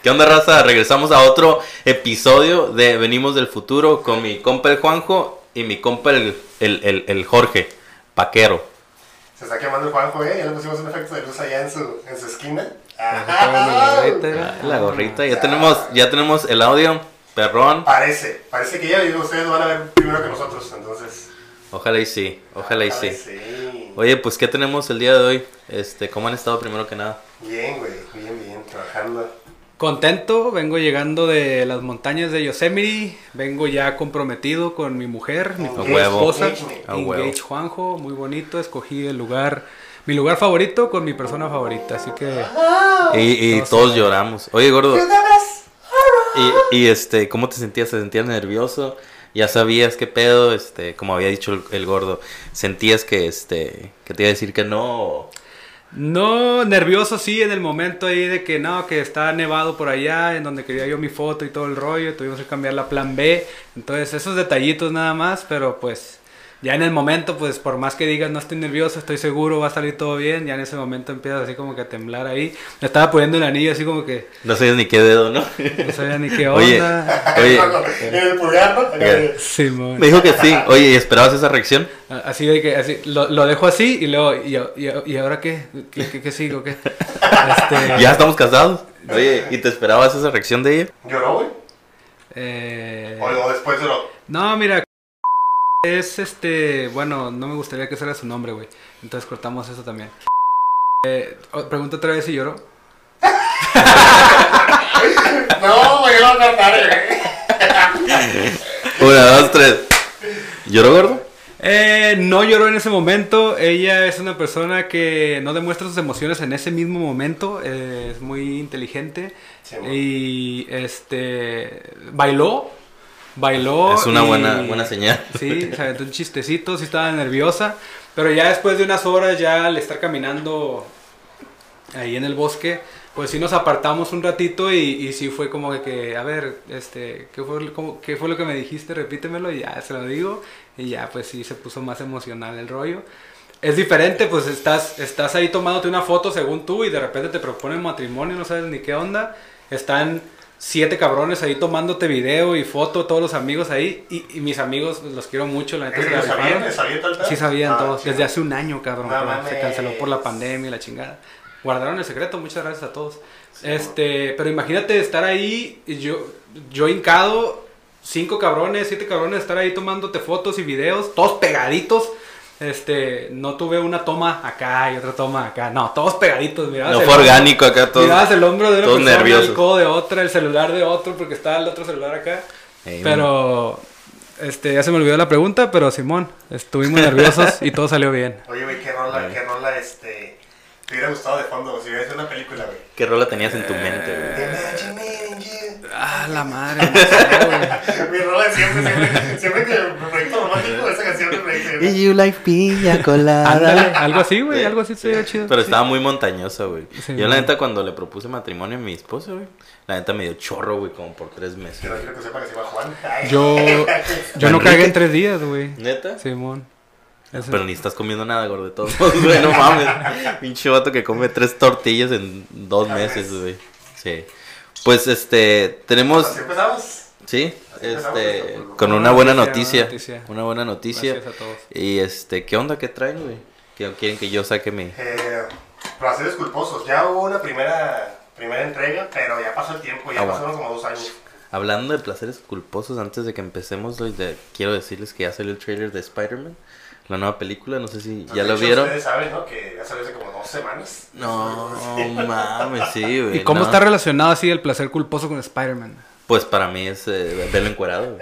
¿Qué onda, raza? Regresamos a otro episodio de Venimos del Futuro con mi compa el Juanjo y mi compa el Jorge, Paquero. Se está quemando el Juanjo, ya le pusimos un efecto de luz allá en su esquina. La gorrita, ya tenemos el audio, perrón. Parece que ya ustedes lo van a ver primero que nosotros, entonces. Ojalá y sí. Oye, pues ¿qué tenemos el día de hoy? ¿Cómo han estado primero que nada? Bien, güey, bien, trabajando. Contento, vengo llegando de las montañas de Yosemite, vengo ya comprometido con mi mujer, mi futura esposa, Engage Juanjo, muy bonito, escogí mi lugar favorito con mi persona favorita, así que... Y todos lloramos. Oye, gordo, ¿cómo te sentías? ¿Te sentías nervioso? ¿Ya sabías qué pedo? Como había dicho el gordo, ¿sentías que te iba a decir que no? No, nervioso sí en el momento ahí de que no, que está nevado por allá, en donde quería yo mi foto y todo el rollo, tuvimos que cambiar la plan B, entonces esos detallitos nada más, pero pues ya en el momento, pues por más que digas no estoy nervioso, estoy seguro, va a salir todo bien, ya en ese momento empiezas así como que a temblar ahí, me estaba poniendo el anillo así como que... No sabías ni qué dedo, ¿no? No sabía ni qué onda. Oye. En el pulgar, ¿no? Simón. Me dijo que sí. Oye, ¿y esperabas esa reacción? Así de que así, lo dejo así y luego, ¿y ahora qué? ¿Qué sigo? ¿Qué? Ya estamos casados. Oye, ¿y te esperabas esa reacción de ella? ¿Lloró, güey? O después lloró. No, mira, es bueno, no me gustaría que fuera su nombre, güey. Entonces cortamos eso también. Pregunta otra vez si lloró. No, güey, no va a cortar, Una, dos, tres. ¿Lloró, gordo? No lloró en ese momento. Ella es una persona que no demuestra sus emociones en ese mismo momento. Es muy inteligente. Sí, y bailó. Es una buena señal. Sí, se aventó un chistecito, sí estaba nerviosa. Pero ya después de unas horas, ya al estar caminando ahí en el bosque, pues sí nos apartamos un ratito y sí fue como que a ver, ¿qué fue lo que me dijiste? Repítemelo y ya se lo digo. Y ya pues sí se puso más emocional el rollo. Es diferente, pues estás ahí tomándote una foto según tú y de repente te proponen matrimonio, no sabes ni qué onda. Están 7 cabrones ahí tomándote video y foto, todos los amigos ahí. Y mis amigos, pues, los quiero mucho, la neta se la rifaron. ¿Sabían todo el pedo? Sí sabían todos, chido. desde hace un año, cabrón. No, pero se canceló por la pandemia y la chingada. Guardaron el secreto, muchas gracias a todos. Sí, pero imagínate estar ahí, yo hincado, 5 cabrones, 7 cabrones, estar ahí tomándote fotos y videos, todos pegaditos. No tuve una toma acá y otra toma acá. No, todos pegaditos. No fue orgánico acá, todos. Mirabas el hombro de una persona, nerviosos. el codo de otra, el celular de otro, porque estaba el otro celular acá. Pero, ya se me olvidó la pregunta, pero Simón, estuvimos nerviosos y todo salió bien. Oye, güey, ¿qué rola, te hubiera gustado de fondo? Si hubiera sido una película, güey. ¿Qué rola tenías en tu mente, güey? La madre, no sé, güey. Mi rola siempre que el proyecto romántico, esa canción me proyecta. Y you like piña colada. Ándale, algo así, güey, algo así sería chido. Pero estaba muy montañosa, güey. Sí, yo la neta cuando le propuse matrimonio a mi esposa, güey, la neta me dio chorro, güey, como por 3 meses. Pero quiero que sepa que se llama Juan. Yo no cagué en 3 días, güey. ¿Neta? Simón. Pero ni estás comiendo nada, gordo, de todos modos, güey, no mames. Pinche vato que come 3 tortillas en 2 meses, güey. Sí. Pues, tenemos... Así empezamos. Sí, con una buena noticia. Una buena noticia. Gracias a todos. Y, ¿qué onda? ¿Qué traen, güey? ¿Qué quieren que yo saque mi...? Placeres culposos. Ya hubo una primera entrega, pero ya pasó el tiempo, ya pasaron como 2 años. Hablando de placeres culposos, antes de que empecemos, quiero decirles que ya salió el trailer de Spider-Man, la nueva película, no sé si ya lo vieron. Ustedes saben, ¿no? Que ya salió hace como 2 semanas. No, mames, sí, güey. ¿Y cómo está relacionado así el placer culposo con Spider-Man? Pues para mí es verlo encuerado.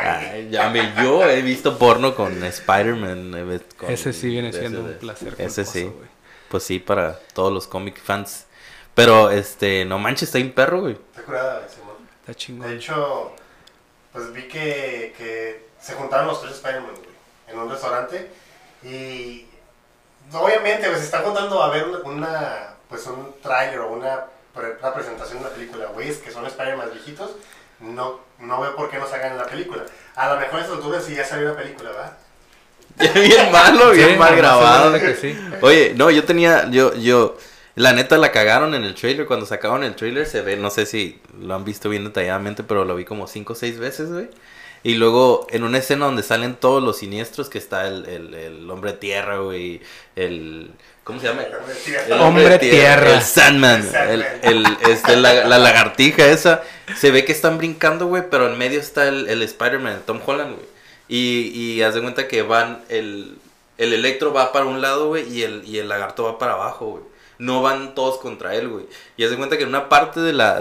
Yo he visto porno con Spider-Man. Ese sí viene siendo un placer culposo. Ese sí. Güey. Pues sí, para todos los comic fans. Pero, no manches, está bien perro, güey. Está curada, Simón. Está chingón. De hecho, pues vi que se juntaron los 3 Spider-Man, güey, en un restaurante. Y obviamente, pues se está contando a ver un tráiler o una presentación de una película, güey, es que son Spider-Man viejitos. No veo por qué no se hagan en la película. A lo mejor a estas alturas sí ya salió una película, ¿verdad? Bien malo, bien mal grabado. Que sí. Oye, no, yo tenía, La neta la cagaron en el trailer. Cuando sacaron el trailer se ve, no sé si lo han visto bien detalladamente, pero lo vi como 5 o 6 veces, güey. Y luego en una escena donde salen todos los siniestros, que está el hombre tierra, güey, ¿cómo se llama? El Hombre tierra. El Sandman, la lagartija esa. Se ve que están brincando, güey, pero en medio está el Spider-Man, el Tom Holland, güey. Y haz de cuenta que van, el Electro va para un lado, güey, y el lagarto va para abajo, güey. No van todos contra él, güey. Y haz de cuenta que en una parte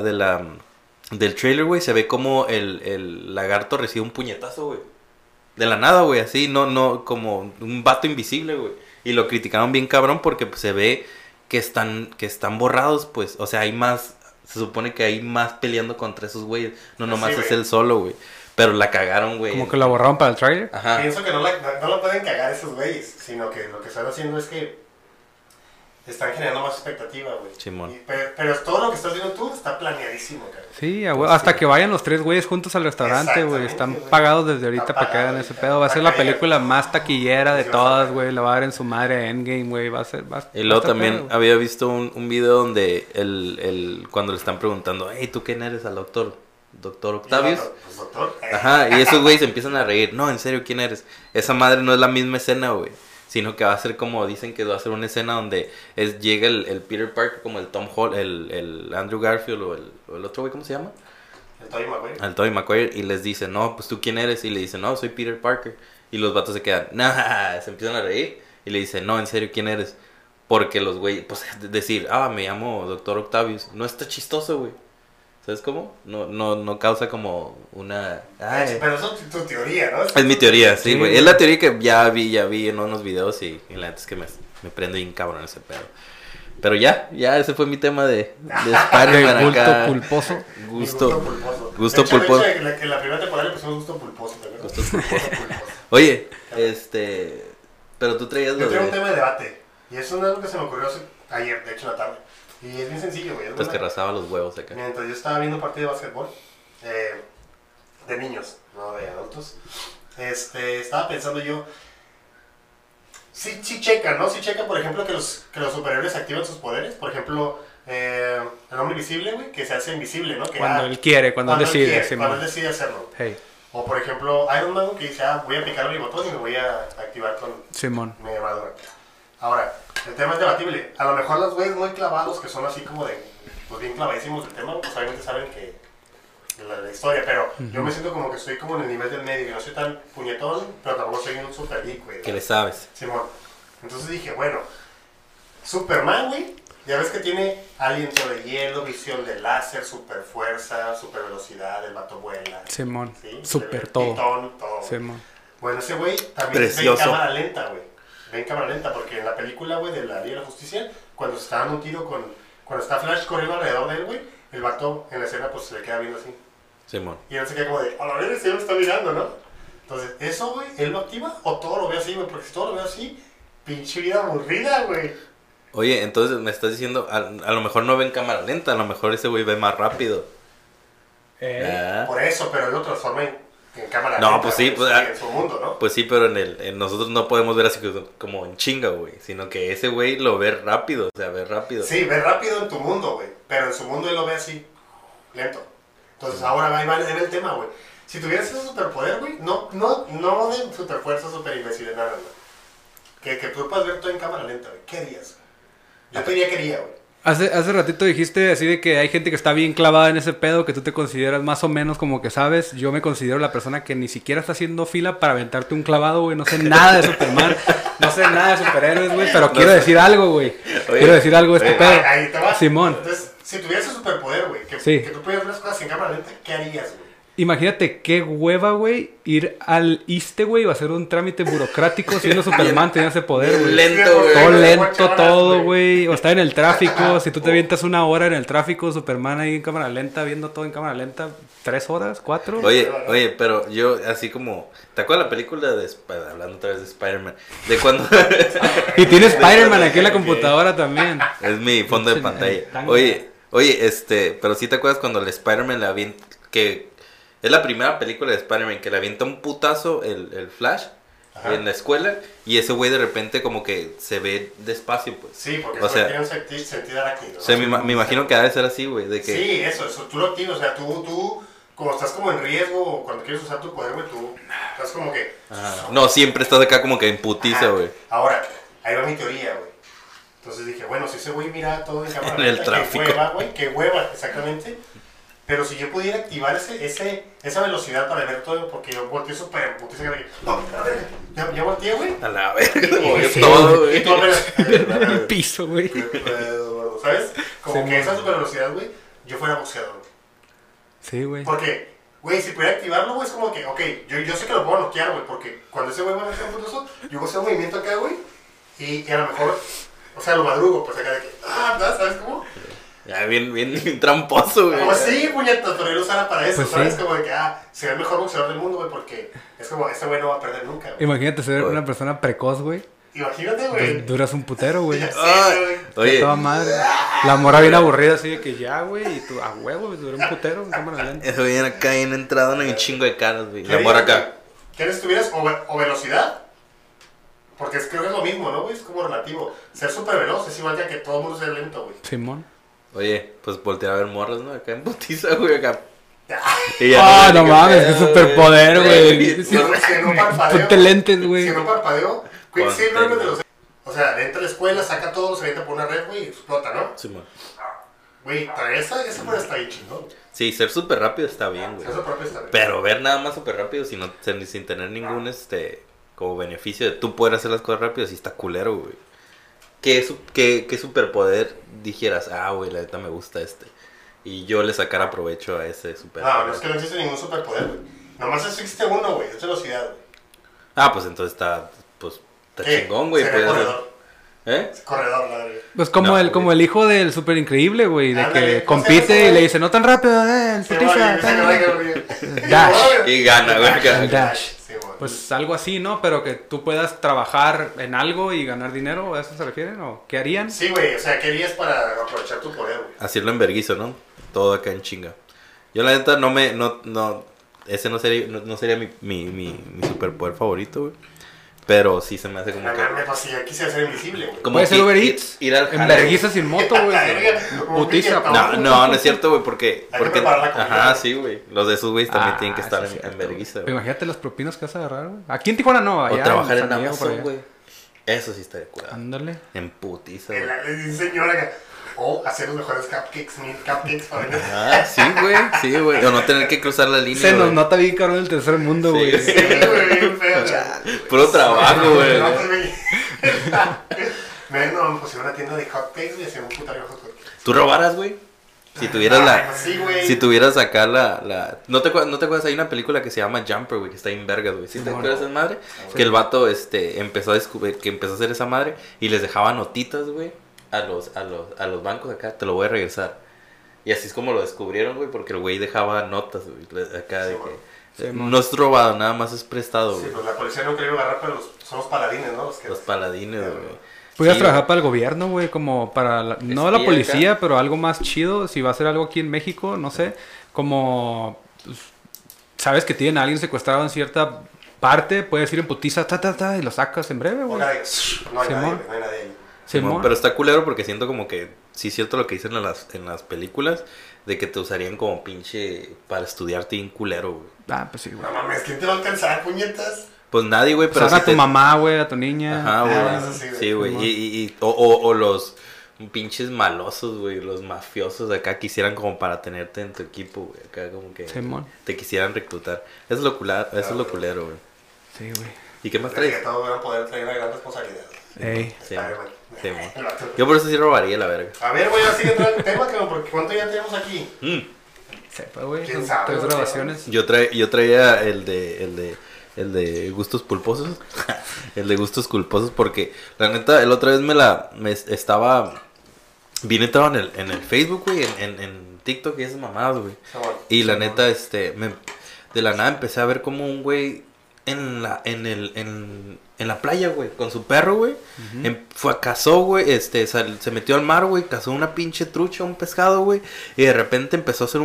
del trailer, güey, se ve como el lagarto recibe un puñetazo, güey. De la nada, güey, así, no, como un vato invisible, güey. Y lo criticaron bien cabrón porque pues, se ve que están borrados, pues. O sea, hay más, se supone que hay más peleando contra esos güeyes. No nomás Sí, es güey. él solo, güey. Pero la cagaron, güey. Como que la borraron para el trailer. Ajá. Pienso que no la pueden cagar esos güeyes, sino que lo que están haciendo es que están generando más expectativa, güey. Simón. Pero todo lo que estás viendo tú está planeadísimo, cara. Sí, hasta que vayan los 3 güeyes juntos al restaurante, güey. Exactamente, Están güey. pagados desde ahorita Está para que hagan pagado, ese güey. pedo. Va a ser Para la que haya- película más taquillera de Sí, va a todas, ser. güey. La va a dar en su madre Endgame, güey. Va a ser. Y va luego a estar también pedo, güey. había visto un video donde cuando le están preguntando, hey, ¿tú quién eres al doctor? ¿Doctor Octavius? Pues doctor. Ajá, y esos güeyes empiezan a reír. No, en serio, ¿quién eres? Esa madre no es la misma escena, güey. Sino que va a ser como, dicen que va a ser una escena donde llega el Peter Parker como el Tom Holland, el Andrew Garfield o el otro güey, ¿cómo se llama? El Tobey Maguire. Al Tobey Maguire, y les dice, no, pues tú quién eres, y le dice, no, soy Peter Parker, y los vatos se quedan, nah, se empiezan a reír, y le dice, no, en serio, ¿quién eres? Porque los güeyes, pues decir, me llamo Doctor Octavius, no está chistoso, güey, ¿sabes cómo? No causa como una... Ay. Pero eso es tu teoría, ¿no? Es mi teoría, sí, Sí, güey, güey. es la teoría que ya vi en unos videos, y la neta es que me prende bien cabrón ese pedo. Pero ya, ese fue mi tema de Spider-Man De culto acá. culposo. Gusto pulposo. gusto De hecho, pulposo. De hecho, que la primera temporada le pusimos gusto pulposo, ¿te acuerdas? Gusto pulposo. Pulposo. Oye, pero tú traías Yo lo traigo un de... tema de debate. Y eso es algo que se me ocurrió ayer, de hecho, en la tarde. Y es bien sencillo, güey. Pues que rasaba los huevos acá. Mientras yo estaba viendo un partido de básquetbol, de niños, no de adultos, estaba pensando yo, sí checa, ¿no? Sí checa, por ejemplo, que los superhéroes activan sus poderes. Por ejemplo, el hombre invisible, güey, que se hace invisible, ¿no? Que Cuando él quiere, cuando él decide. quiere, Simón. cuando él decide hacerlo. Hey, O por ejemplo, Iron Man, que dice, voy a picar mi botón y me voy a activar con Simón. mi armadura. Ahora, el tema es debatible. A lo mejor los güeyes muy clavados, que son así como de, pues bien clavadísimos del tema, pues obviamente saben que la historia, pero yo me siento como que estoy como en el nivel del medio, que no soy tan puñetón, pero tampoco soy un super geek, güey. ¿Qué le sabes? Simón. Entonces dije, bueno, Superman, güey, ya ves que tiene aliento de hielo, visión de láser, super fuerza, super velocidad, el vato vuela. Simón. ¿Sí? Super El todo. pitón, todo. Simón. Bueno, ese güey también Precioso. ve en cámara lenta, güey. Ve en cámara lenta, porque en la película, güey, de la Liga de la Justicia, cuando se está dando un tiro cuando está Flash corriendo alrededor de él, güey, el vato en la escena, pues se le queda viendo así. Simón. Y él se queda como de, a la verga, este me está mirando, ¿no? Entonces, ¿eso, güey, él lo activa o todo lo ve así, güey? Porque si todo lo ve así, pinche vida aburrida, güey. Oye, entonces me estás diciendo, a lo mejor no ve en cámara lenta, a lo mejor ese güey ve más rápido. Ah. Por eso, pero él lo transforma en cámara No, lenta, pues sí, güey, pues, en su mundo, ¿no? Pues sí, pero en nosotros no podemos ver así como en chinga, güey. Sino que ese güey lo ve rápido, o sea, ve rápido. Sí, ve rápido en tu mundo, güey. Pero en su mundo él lo ve así, lento. Entonces ahora va en el tema, güey. Si tuvieras ese superpoder, güey, no de superfuerza, super imbécil, nada, güey. Que tú puedas ver todo en cámara lenta, güey. ¿Qué harías? Yo te diría que haría, güey. Hace ratito dijiste así de que hay gente que está bien clavada en ese pedo, que tú te consideras más o menos como que sabes. Yo me considero la persona que ni siquiera está haciendo fila para aventarte un clavado, güey. No sé nada de Superman, no sé nada de superhéroes, güey, pero quiero decir algo, güey. Quiero decir algo de este pedo. Ahí te va. Simón. Entonces, si tuvieras ese superpoder, güey, que tú pudieras ver las cosas en cámara lenta, ¿qué harías, güey? Imagínate qué hueva, güey, ir al ISSSTE, güey, o hacer un trámite burocrático siendo Superman, teniendo ese poder, güey. Lento, güey. Todo lento, 8 horas, todo, güey. O estar en el tráfico. Si tú te avientas una hora en el tráfico, Superman ahí en cámara lenta, viendo todo en cámara lenta, 3 horas, 4. Oye, pero yo así como... ¿Te acuerdas la película de... Hablando otra vez de Spider-Man? De cuando... Y tiene Spider-Man aquí en la computadora también. Es mi fondo de pantalla. Oye, pero sí te acuerdas cuando el Spider-Man le avienta... Que es la primera película de Spider-Man que le avienta un putazo el Flash. Ajá. en la escuela y ese güey de repente como que se ve despacio, pues. Sí, porque O sea, tiene un sentido arácnido. O sea, me imagino que ha de ser así, güey, de que... Sí, eso, tú lo activas, o sea, tú, como estás como en riesgo, o cuando quieres usar tu poder, güey, tú estás como que... Ajá. No, siempre estás acá como que en putiza, Ajá. güey. Ahora, ahí va mi teoría, güey. Entonces dije, bueno, si ese güey mira todo en cámara En el lenta, tráfico. qué hueva, güey, qué hueva, exactamente. Pero si yo pudiera activar esa velocidad para ver todo, porque yo volteé súper putiza, que no, a ver, ya volteé, güey. A la verga, Y güey, todo, y güey. tú apenas, En el piso, güey. ¿sabes? Como Sí, que man. esa super velocidad, güey, yo fuera boxeador, güey. Sí, güey. Porque, güey, si pudiera activarlo, güey, es como que, ok, yo sé que lo puedo noquear, güey, porque cuando ese güey va a hacer un putazo, yo voy a hacer un movimiento acá, güey, y a lo mejor, o sea, lo madrugo, pues acá de que, ¿sabes cómo? Ya, bien tramposo, güey. Como sí, puñetas, pero él lo usara para eso, Pues ¿sabes? sí. Como de que, será el mejor boxeador del mundo, güey, porque es como, este güey no va a perder nunca, güey. Imagínate ser una persona precoz, güey. Imagínate, güey. Duras un putero, güey. Ya sé, Ay, güey. oye, Toda madre. La mora bien aburrida así de que ya, güey. Y tú, a huevo, güey, duré un putero. Cámara lenta. eso viene acá bien entrado en un chingo de caras, güey. ¿Qué La mora dices, acá. güey? ¿Quieres tuvieras o velocidad? Porque creo que es lo mismo, ¿no, güey? Es como relativo. Ser súper veloz es igual que todo el mundo sea lento, güey. Simón. Oye, pues voltear a ver morras, ¿no? Acá en putiza, güey, acá. Ah, no mames, qué pedo, superpoder, güey. Si no parpadeo. Ponte lentes, güey. Si no parpadeo, Quicksilver, Ponte, güey, de los... O sea, entra a la escuela, saca todo, se mete por una red, güey, y explota, ¿no? Sí, man. Güey, traer esa fuera está bien chingón. Sí, ser súper rápido está bien, güey. Eso propio está bien. Pero ver nada más súper rápido sin tener ningún, como beneficio de tú poder hacer las cosas rápido, sí está culero, güey. ¿Qué superpoder dijeras? Ah, güey, la neta me gusta y yo le sacara provecho a ese superpoder. No es que no existe ningún superpoder, güey. Nomás existe uno, güey, es velocidad, güey. Ah, pues entonces está ¿Qué? chingón, güey. Sería puede ser. corredor. ¿Eh? Corredor, la verdad. Pues como No, el güey. hijo del super increíble, güey. De Ándale, que ¿cómo se llama ese compite y güey? le dice, no tan rápido, el Sí, putiza. güey, tal". Dash. Y gana, güey. El dash. Sí, güey. Pues algo así, ¿no? Pero que tú puedas trabajar en algo y ganar dinero, ¿a eso se refieren? ¿O qué harían? Sí, güey, o sea, ¿qué harías para aprovechar tu poder, güey? Hacerlo en verguizo, ¿no? Todo acá en chinga. Yo la neta no ese no sería mi superpoder favorito, güey. Pero sí se me hace como No que... mames, pues si ya quisiera ser invisible, güey. Como Puede ser ir- Uber ir- Eats. ir al En jale. vergüenza sin moto, güey. Como Putiza. un No es cierto, güey, porque... Hay que preparar la comida, Ajá, güey. sí, güey. Los de esos güeyes también Ah, tienen que estar sí es en cierto, vergüenza, güey. güey. Imagínate los propinos que vas a agarrar, güey. Aquí en Tijuana no, allá O trabajar en San Diego, por Amazon, allá. güey. Eso sí está de cuidado. Ándale. En putiza, El- güey. el señor acá. O hacer los mejores cupcakes para vender. Ah, sí, güey. O no tener que cruzar la línea, Se nos güey. nota bien cabrón el tercer mundo, Sí, güey. Sí, güey, bien feo. Puro trabajo, güey. No, pues, güey. No, pues en una tienda de hotcakes, güey, hacían un putario de hotcakes. ¿Tú robaras, güey? Si tuvieras la... pues sí, güey. Si tuvieras acá ¿No te acuerdas? Hay una película que se llama Jumper, güey, que está en vergas, güey. ¿Sí te No, acuerdas de no. esa madre? Que el vato, empezó a descubrir, que empezó a hacer esa madre y les dejaba notitas, güey, a los bancos acá, te lo voy a regresar. Y así es como lo descubrieron, güey, porque el güey dejaba notas, güey, acá de Sí, que... Sí, no es robado, nada más es prestado, Sí, güey. pues la policía no quería agarrar, pero son los paladines, ¿no? Los paladines, güey. Pudieras Sí, trabajar para el gobierno, güey, como para, no la Espía policía, acá. pero algo más chido, si va a ser algo aquí en México, no sé, como, pues, sabes que tienen a alguien secuestrado en cierta parte, puedes ir en putiza, y lo sacas en breve, güey. No hay nadie, Simón. güey, no hay nadie ahí. Simón. Pero está culero porque siento como que sí es cierto lo que dicen en las películas de que te usarían como pinche para estudiarte bien culero, güey. Ah, pues sí, güey. No mames, ¿quién te va a alcanzar, puñetas? Pues nadie, güey, pero Pero a sí tu mamá, güey, a tu niña. Ajá, güey. Ah, eso sí, güey. Sí, güey. Simón. O los pinches malosos, güey, los mafiosos acá quisieran como para tenerte en tu equipo, güey. Acá como que Simón. te quisieran reclutar. Eso es lo culero, güey. Sí, güey. ¿Y qué más Creo que traes? todos van a poder traer una gran responsabilidad. Ey. Sí, Spider-Man. sí, El vato. Yo por eso sí robaría la verga. A ver, voy a seguir entrando el tema, cabrón, porque ¿cuánto ya tenemos aquí? Sepa, güey. ¿Quién Son sabe, 3 güey? grabaciones. Yo traía el de gustos pulposos. El de gustos culposos porque la neta el otra vez vine estaba en el Facebook, güey, en TikTok y esas mamadas, güey. Y la neta de la nada empecé a ver como un güey en en la playa, güey, con su perro, güey. Cazó, güey, se metió al mar, güey, cazó una pinche trucha, un pescado, güey. Y de repente empezó a hacer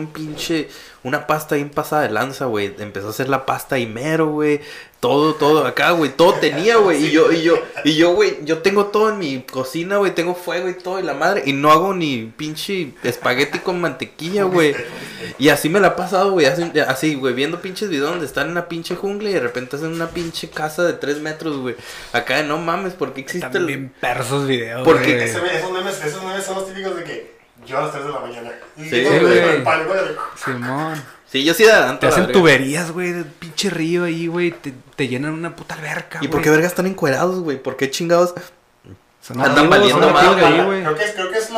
una pasta bien pasada de lanza, güey. Empezó a hacer la pasta y mero, güey. Todo acá, güey, todo tenía, güey. Y yo, güey, yo tengo todo en mi cocina, güey, tengo fuego y todo y la madre. Y no hago ni pinche espagueti con mantequilla, güey. Y así me la ha pasado, güey, así, güey, viendo pinches videos donde están en una pinche jungla y de repente hacen una pinche casa de 3 metros, güey. Acá, no mames, ¿por qué existe Están bien perros videos, Porque güey. Esos memes son los típicos de que yo a las 3 de la mañana. Sí, güey. Güey. Simón. Sí, yo sí adelanto. Te la hacen verga. tuberías, güey, del pinche río ahí, güey. Te llenan una puta alberca, ¿Y por qué vergas están encuerados, güey? ¿Por qué chingados? Son andan nativos, valiendo son nativos de madre, ahí, güey. Creo que es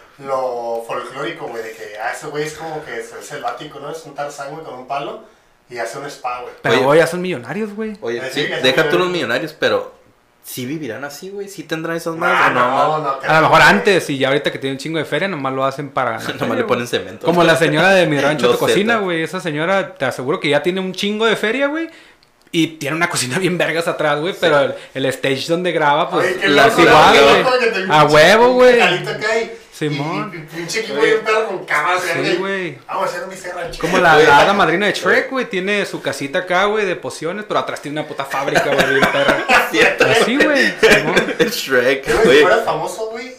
lo folclórico, güey, de que ese güey es como que es selvático, ¿no? Es un Tarzán, güey, con un palo y hace un spa, güey. Pero Oye. hoy ya son millonarios, güey. Oye, Sí, sí, ya deja son tú los millonarios. millonarios, pero ¿sí vivirán así, güey? ¿Sí tendrán esas No, madres o no? no. A lo mejor antes, y ya ahorita que tienen un chingo de feria, nomás lo hacen para ganar Nomás feria, le güey. ponen cemento. Como la señora de mi rancho Los de cocina, Zetas. güey. Esa señora, te aseguro que ya tiene un chingo de feria, güey. Y tiene una cocina bien vergas atrás, güey. Pero el stage donde graba, pues, Oye, qué la loco, es igual, qué güey. loco que te- A huevo, güey. Calito acá y- Simón. Y pinche equipo bien perro con cámaras. Sí, güey. Vamos a hacer mi rancho. Como la hada madrina de Shrek, güey. Tiene su casita acá, güey, de pociones. Pero atrás tiene una puta fábrica, güey, bien perra. Cierto. Así, güey. Simón. Shrek. Güey, si Oye, fueras famoso, güey,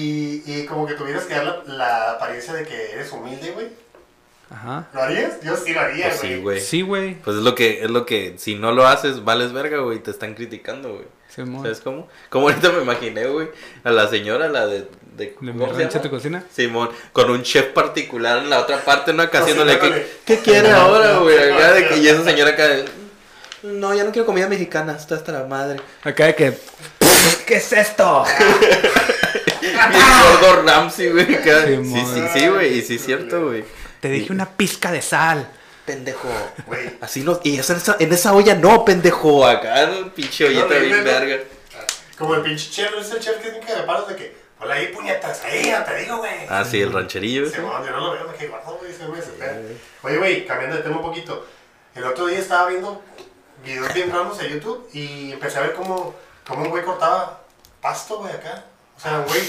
y como que tuvieras que dar la apariencia de que eres humilde, güey. Ajá. ¿Lo harías? Yo sí lo haría, pues sí, güey. güey. Sí, güey. Pues es lo que, si no lo haces, vales verga, güey, te están criticando, güey. Simón. ¿Sabes cómo? Como ahorita me imaginé, güey, a la señora, la de ¿De mi ¿cómo se rancho llama? de cocina? Simón, con un chef particular en la otra parte, ¿no? Acá haciéndole, Cocinándole. ¿qué quiere ahora, güey? Acá de que, y esa señora acá, no, ya no quiero comida mexicana, está hasta la madre. Acá de que... ¿Qué es esto? Y el gordo Ramsay, güey, acá. Simón. Sí, güey, y sí es cierto, güey. Te dije una pizca de sal. Pendejo. Güey. Así no, y eso en esa olla no, pendejo. Acá, ¿no? Pinche ollita No, bien ¿no? verga. Como el pinche chef, es el chef que tiene que de palos de que, hola ahí, puñetas, ahí, ya te digo, güey. Ah, sí, el rancherillo. Sí, bueno, yo no lo veo, me quedé guardo, güey, ese güey se pega. Oye, güey, cambiando de tema un poquito. El otro día estaba viendo videos bien raros en YouTube y empecé a ver cómo un güey cortaba pasto, güey, acá. O sea, güey.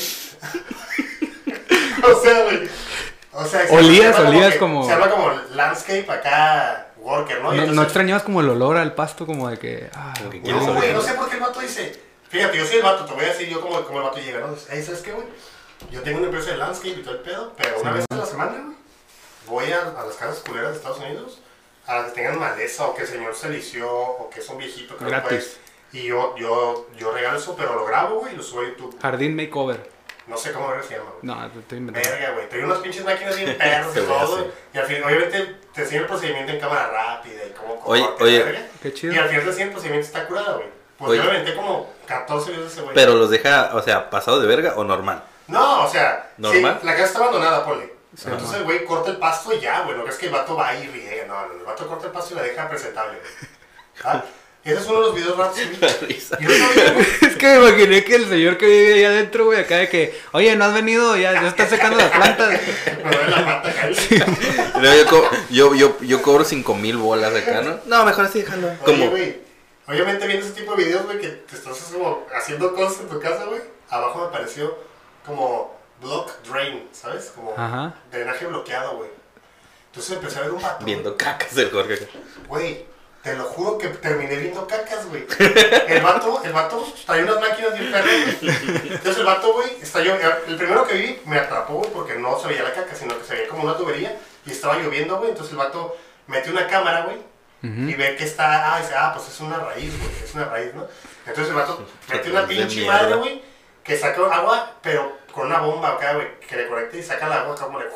O sea, Olías se como... Se llama como landscape acá, worker, ¿no? Y No, entonces- no extrañabas como el olor al pasto, como de que... Ah, Como que güey. No, güey, no sé por qué el vato dice. Fíjate, yo soy el vato, te voy a decir yo cómo el vato llega, ¿no? Ey, ¿sabes qué, güey? Yo tengo una empresa de landscape y todo el pedo, pero una vez a la semana, güey, voy a las casas culeras de Estados Unidos a las que tengan maleza o que el señor se lició o que es un viejito que no Gratis. puede. Y yo regalo eso, pero lo grabo, güey, y lo subo a YouTube. Jardín makeover. No sé cómo se llama, güey. No, te estoy inventando. Verga, güey. Tengo unas pinches máquinas bien perros y Se ve todo. así. Y al fin, obviamente, te enseña el procedimiento en cámara rápida y cómo Oye, corta, oye. verga. Qué chido. Y al final te enseña el procedimiento está curado, güey. Pues Oye. yo le aventé como 14 videos de ese güey. Pero los deja, o sea, pasado de verga o normal. No, o sea, ¿Normal? sí, la casa está abandonada, ponle. Sí, Entonces normal. el güey corta el pasto y ya, güey. No es que el vato va y riega, no, el vato corta el pasto y la deja presentable, güey. ¿Ah? Y ese es uno de los videos raros, güey. La risa. Y no sabía, güey. Es que me imaginé que el señor que vive ahí adentro, güey, acá de que... Oye, ¿no has venido? Ya estás secando las plantas. Me duele la pata, güey. No, yo cobro 5,000 bolas acá, ¿no? No, mejor así déjalo. Oye, Como, güey, obviamente viendo ese tipo de videos, güey, que te estás como haciendo cosas en tu casa, güey, abajo me apareció como block drain, ¿sabes? Como Ajá. drenaje bloqueado, güey. Entonces empecé a ver un vato. viendo cacas del Jorge acá. Güey, te lo juro que terminé viendo cacas, güey. El vato trae unas máquinas bien perras, güey. Entonces el vato, güey, el primero que vi me atrapó, güey, porque no se veía la caca, sino que se veía como una tubería y estaba lloviendo, güey. Entonces el vato mete una cámara, güey, y ve que está, dice, pues es una raíz, güey, es una raíz, ¿no? Entonces el vato mete una Raíz de pinche mierda. madre, güey, que saca agua, pero con una bomba acá, güey, que le conecta y saca el agua como de...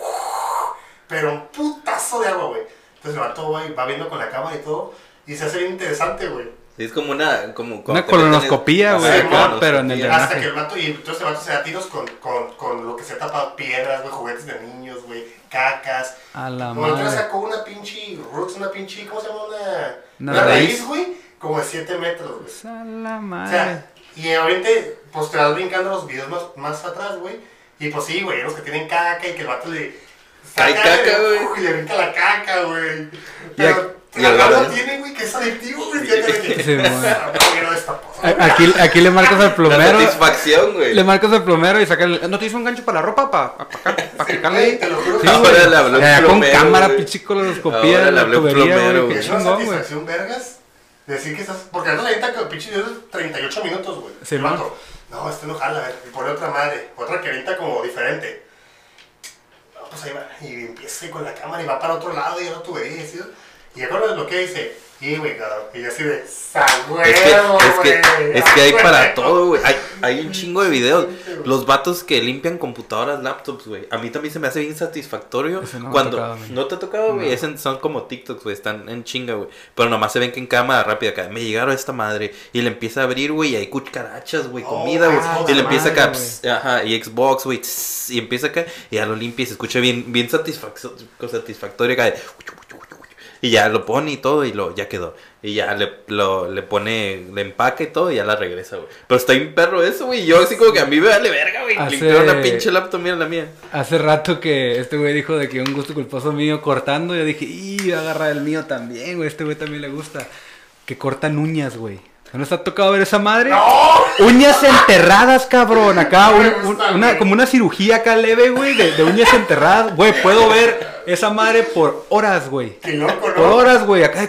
Pero un putazo de agua, güey. Entonces el vato, güey, va viendo con la cámara y todo, y se hace bien interesante, güey. Sí, es como una... Como cuando Una te meten colonoscopía, en- güey, Ajá, acá, colonoscopía. pero en el drenaje. Hasta que el vato, y entonces el vato se da tiros con lo que se tapa piedras, güey, juguetes de niños, güey, cacas. A la Como el otro madre. sacó una pinche roots, una pinche, ¿cómo se llama? Una Una raíz. raíz, güey, como de 7 metros, güey. A la O madre. sea, y obviamente, pues te vas brincando los videos más atrás, güey. Y pues sí, güey, los que tienen caca y que el vato Cae caca, güey. Y le brinca la caca, güey. Y Pero y la agarra- mano tiene, güey, que es adictivo, güey. Ya que Sí, man. quiero esta cosa. Aquí le marcas al La plomero. satisfacción, güey. Le marcas al plomero y saca el... ¿No te hizo un gancho para la ropa? Para picarle ahí. Te lo juro. Sí, que- Ahora güey. le habló un Con plomero, cámara, güey. pinche colonoscopía, Ahora le la habló un tubería, plomero, güey. Qué Es una chingón, güey. satisfacción, vergas. Decir que estás. Porque antes ahorita que el pinche video es 38 minutos, güey. Sí, El man. vato, no, este no jala, a ver. Y pone otra madre. Otra que ahorita como diferente. No, pues ahí va. Y empieza con la cámara y va para otro lado y ya no tubería. ¿Sí? Y ya cuando desbloquea dice, y güey, cabrón. Y yo así de, ¡sagüero, Es que hay para todo, güey. Hay un chingo de videos. Los vatos que limpian computadoras, laptops, güey. A mí también se me hace bien satisfactorio Ese no me ha cuando... tocado a mí. ¿No te ha tocado, güey? No. Son como TikToks, güey. Están en chinga, güey. Pero nomás se ven que en cámara rápida acá. Me llegaron esta madre. Y le empieza a abrir, güey. Y hay cucarachas, güey. Oh, Comida, güey. Xbox, Y le empieza acá... madre, pss, ajá. Y Xbox, güey. tss, Y empieza acá. Y ya lo limpia y se escucha bien satisfactorio acá. Y ya lo pone y todo y ya quedó. Y ya le pone, le empaca y todo y ya la regresa, güey. Pero está bien perro eso, güey. Yo así como que a mí me vale verga, güey. Hace- Limpiar una pinche laptop, mira la mía. Hace rato que este güey dijo de que un gusto culposo mío cortando. Yo dije, y agarra el mío también, güey. Este güey también le gusta. Que cortan uñas, güey. ¿No les ha tocado ver esa madre? Uñas enterradas, cabrón. Acá, No me gusta, güey. como una cirugía acá leve, güey, de uñas enterradas. Güey, puedo ver esa madre por horas, güey. Qué loco, Por ¿no? horas, güey. Acá,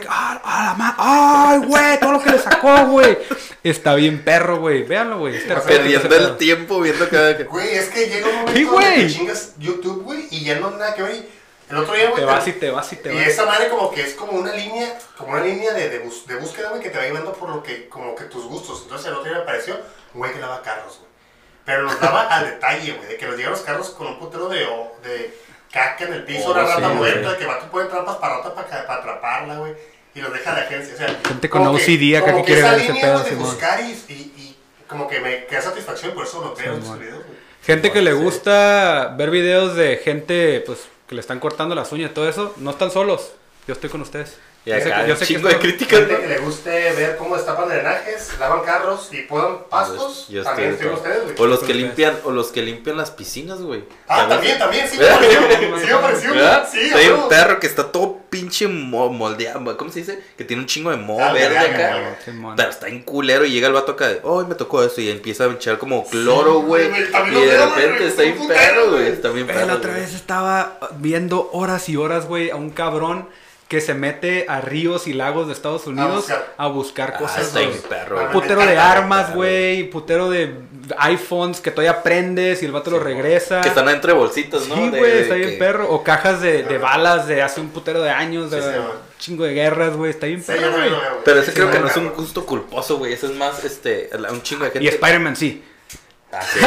¡ay, güey! Todo lo que le sacó, güey. Está bien perro, güey. Véanlo, güey. Está Perdiendo el tiempo viendo cada... Güey, es que llega un momento Sí, donde güey. te chingas YouTube, güey, y ya no nada que ver. Y el otro día, güey, Te vas y te vas y te y vas. esa madre como que es como una línea de búsqueda, güey, que te va llevando por lo que, como que tus gustos. Entonces el otro día me apareció un güey que lava carros, güey. Pero los lava al detalle, güey, de que los llegan los carros con un putero de caca en el piso, Oh, una rata sí, muerta, güey. de que va tú poner trampas para atraparla, güey, y los deja a la agencia. O sea, Gente con como OCD acá como que quiere esa ver ese línea, pedo, güey, de Simón. buscar y como que me queda satisfacción, por eso lo veo en tus Simón. videos, güey. Gente que le Sí. gusta ver videos de gente, pues, que le están cortando las uñas y todo eso, no están solos. Yo estoy con ustedes. Y acá Yo un sé que chingo de esto- críticas, Gente ¿no? que le guste ver cómo destapan drenajes, lavan carros y podan pastos, Yo también estoy estoy con ustedes, güey. O los Con que ustedes. limpian las piscinas, güey. Ah, ¿Sabes? también, sí, ¿Verdad? me pareció, ¿Verdad? sí, Hay un huevo. perro que está todo pinche moldeado, ¿cómo se dice? Que tiene un chingo de moho Ah, verde verga, acá. güey. Simón. Pero está en culero y llega el vato acá de, oh, me tocó eso y empieza a echar como cloro, Sí, güey. güey, también Y lo de veo, güey, repente está un bien putero, perro, güey. güey. Está bien Pero perro. la otra güey. vez estaba viendo horas y horas, güey, a un cabrón que se mete a ríos y lagos de Estados Unidos a buscar Ah, cosas, está güey. bien perro, Ah, güey. Putero de Ah, armas, claro. güey, putero de iPhones que todavía prendes y el vato lo regresa. Que están entre bolsitos, ¿no? Sí, De- güey, de está bien que- perro. O cajas de balas de hace un putero de años, de Sí, sí, un güey. chingo de guerras, güey. Está bien Sí, yo perro, también güey. lo veo, güey. Pero ese Sí, creo sí, que lo no es veo, un güey. gusto culposo, güey. Ese es más, un chingo de gente. Y Spider-Man, sí. Ah, sí.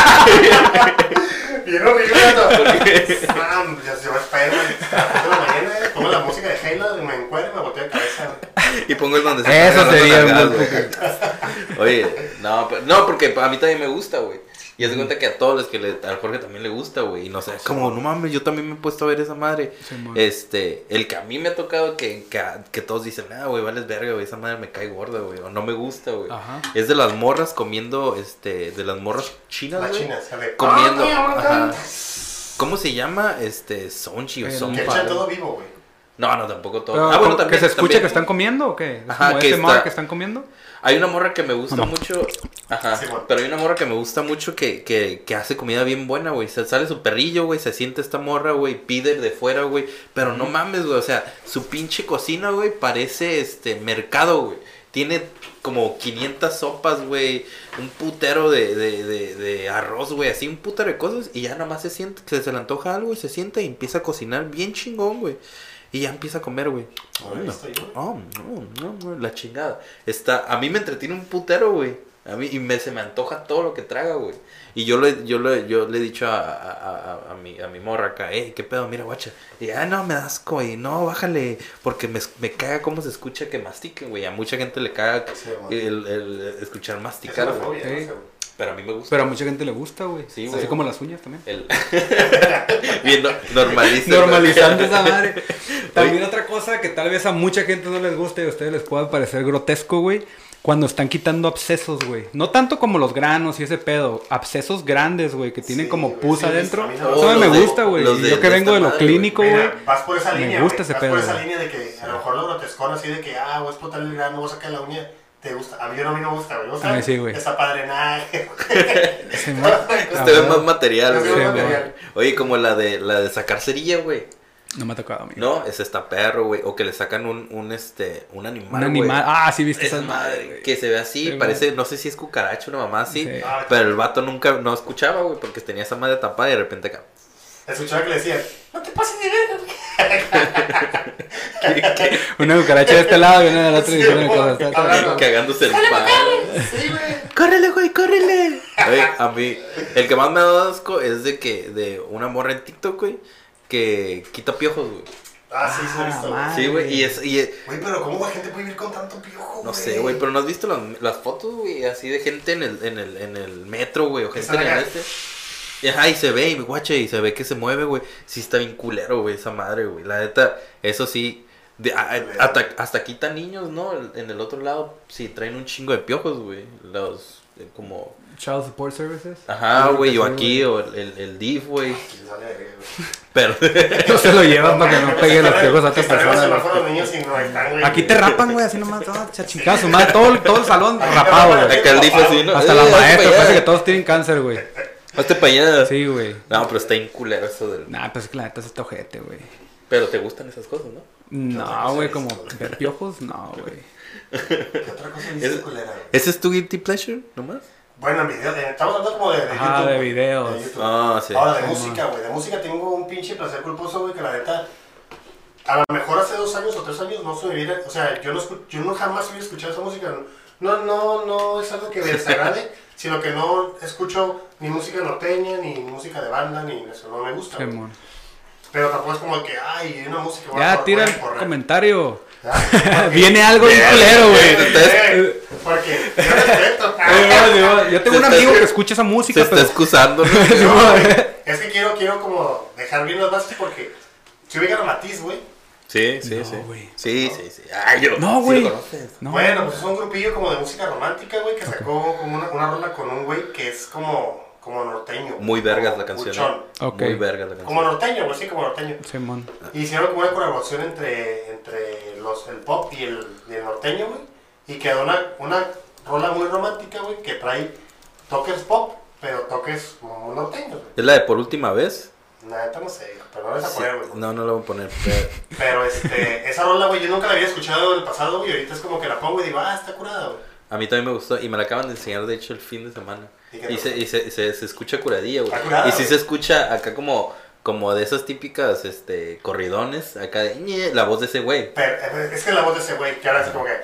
Bien horrible, ¿no? Ya se va Spider-Man a las 4 de la mañana, pongo la música de Halo, me encuentro y me volteo de cabeza, güey. Y pongo el donde se Eso están sería agarrando un nalgadas, güey. Oye, no, porque a mí también me gusta, güey. Y haz de cuenta que a todos los que al Jorge también le gusta, güey. Y no sé, como, no mames, yo también me he puesto a ver esa madre. Simón. El que a mí me ha tocado que todos dicen, güey, vales verga, güey, esa madre me cae gorda, güey. O no me gusta, güey. Ajá. Es de las morras comiendo, de las morras chinas, La güey. china, ¿sabes? Comiendo, Ah, ajá. ¿Cómo se llama? Sonchi o El- Que Sompa. echan todo vivo, güey. No, tampoco todo. Pero, Bueno, ¿que también. se escucha también. que están comiendo o qué? ¿Es Ajá, como que ese mar está- que están comiendo? Hay una morra que me gusta No. mucho. Ajá. Sí, bueno. Pero hay una morra que me gusta mucho que hace comida bien buena, güey. Sale su perrillo, güey. Se siente esta morra, güey. Pide de fuera, güey. Pero no mames, güey. O sea, su pinche cocina, güey, parece mercado, güey. Tiene como 500 sopas, güey. Un putero de arroz, güey. Así un putero de cosas. Y ya nomás se siente, se le antoja algo y se sienta y empieza a cocinar bien chingón, güey. Y ya empieza a comer, güey. Ahí estoy yo. No, la chingada. A mí me entretiene un putero, güey. A mí se me antoja todo lo que traga, güey. Y yo le he dicho a mi morra acá, qué pedo, mira, guacha. Y no, me da asco, güey, no, bájale. Porque me caga cómo se escucha que mastiquen, güey. A mucha gente le caga Sí, güey. el escuchar Es masticar, una güey. fobia, no Sí. sé, güey. Pero a mí me gusta. Pero a mucha gente le gusta, güey. Sí, Así güey. como las uñas también. Bien, Normalizando esa madre. También otra cosa que tal vez a mucha gente no les guste y a ustedes les pueda parecer grotesco, güey. cuando están quitando abscesos, güey. No tanto como los granos y ese pedo. Abscesos grandes, güey, que tienen Sí, como güey, pus sí, adentro. a mí Eso no- me los de- gusta, güey. los de- Yo que de vengo de esta lo madre, clínico, Mira, güey. vas por esa Me línea, gusta güey. ese Vas pedo, por esa güey. línea de que a lo mejor lo grotescón así de que, voy a explotar el grano, voy a sacar la uña. ¿Te gusta? A mí no me gusta, güey. O sea, A mí sí, güey. está padre, nada. Sí, mo- Este es más material, Sí, güey. material. Oye, como la de sacar cerilla, güey. No me ha tocado a mí. No, ese está perro, güey. O que le sacan un animal, Un animal. güey. Ah, sí, viste Esa esas madre, madres, güey. que se ve así, Sí, parece, no sé si es cucaracha, una mamá así. Sí. Pero el vato nunca, no escuchaba, güey, porque tenía esa madre tapada y de repente acá. Escuchaba que le decían, no te pases de verga, güey. Una cucaracha de este lado y una del otro Sí, diciendo güey. cosas. Hablando. Cagándose el ¡Sale pan. para acá, güey! Sí, güey. ¡Córrele, güey, córrele! Oye, a mí, el que más me ha dado asco es de una morra en TikTok, güey, que quita piojos, güey. Ah, sí, sí, lo he visto, güey. madre. Sí, güey, Güey, pero ¿cómo la gente puede vivir con tanto piojo, no sé, güey, pero ¿no has visto las fotos, güey, así de gente en el metro, güey, o gente en están el acá. Y ajá, y se ve, y guache, y se ve que se mueve, güey. Sí está bien culero, güey, esa madre, güey. La neta, eso sí, hasta quitan niños, ¿no? En el otro lado, sí, traen un chingo de piojos, güey. Los, como... Child Support Services. Ajá, Sí, güey, sí, o aquí, o el DIF, güey. Sí, sale de verga, güey. Pero... No se lo llevan para que no peguen los piojos a otra Estaremos en persona. los foros niños y no están, güey. Aquí te rapan, güey, así nomás. Chingada su madre. Todo el salón rapado, güey. Acá el DIF así, ¿no? Hasta la hazte maestra, pa' allá. parece que todos tienen cáncer, güey. Hazte pa' allá. Sí, güey. No, pero está bien culero eso del... Nah, pues es que la neta es este ojete, güey. Pero te gustan esas cosas, ¿no? No, güey, como eso, ver piojos, no, güey. ¿Qué otra cosa viste, culera, güey? ¿Ese es tu guilty pleasure, nomás? Bueno, en video, estamos hablando como de Ajá, YouTube. de güey, videos. de YouTube. Ah, sí. Ahora, de Sí, música, güey. De música tengo un pinche placer culposo, güey, que la neta... A lo mejor hace 2 años o 3 años no se me viera... O sea, yo no jamás hubiera escuchado esa música. No es algo que me desagrade, sino que no escucho ni música norteña, ni música de banda, ni eso. No me gusta, güey. Simón. Pero tampoco es como que, ay, una música... voy a Ya, correr, tira voy a el correr. comentario. Ya, porque- Viene algo bien culero, güey. Porque yo respeto. Yo tengo un amigo que escucha esa música, Se está pero... excusando, ¿no? No, güey, es que quiero como dejar bien las bases porque si ubican a Matiz, güey. Sí, sí, No, sí. güey. Sí, sí, sí. Ay, yo. No, sí güey. lo conoces. No. Bueno, pues es un grupillo como de música romántica, güey, que sacó como una rola con un güey que es como norteño. Muy vergas como la canción. buchón. Ok. Muy verga la canción. Como norteño, güey, sí, como norteño. Simón. Y hicieron como una colaboración entre el pop y el norteño, güey. Y quedó una rola muy romántica, güey, que trae toques pop, pero toques muy norteños, güey. ¿Es la de por última vez? Neta no sé, pero no la vas a Sí. poner, güey. No, no la voy a poner. Pero esa rola, güey, yo nunca la había escuchado en el pasado, güey, y ahorita es como que la pongo y digo, está curada, güey. A mí también me gustó y me la acaban de enseñar, de hecho, el fin de semana. ¿Y qué Y tal? se escucha curadilla, güey. Está curada, Y sí güey. se escucha acá como de esas típicas corridones, acá de ñe, la voz de ese güey. Pero es que la voz de ese güey, que ahora es como que...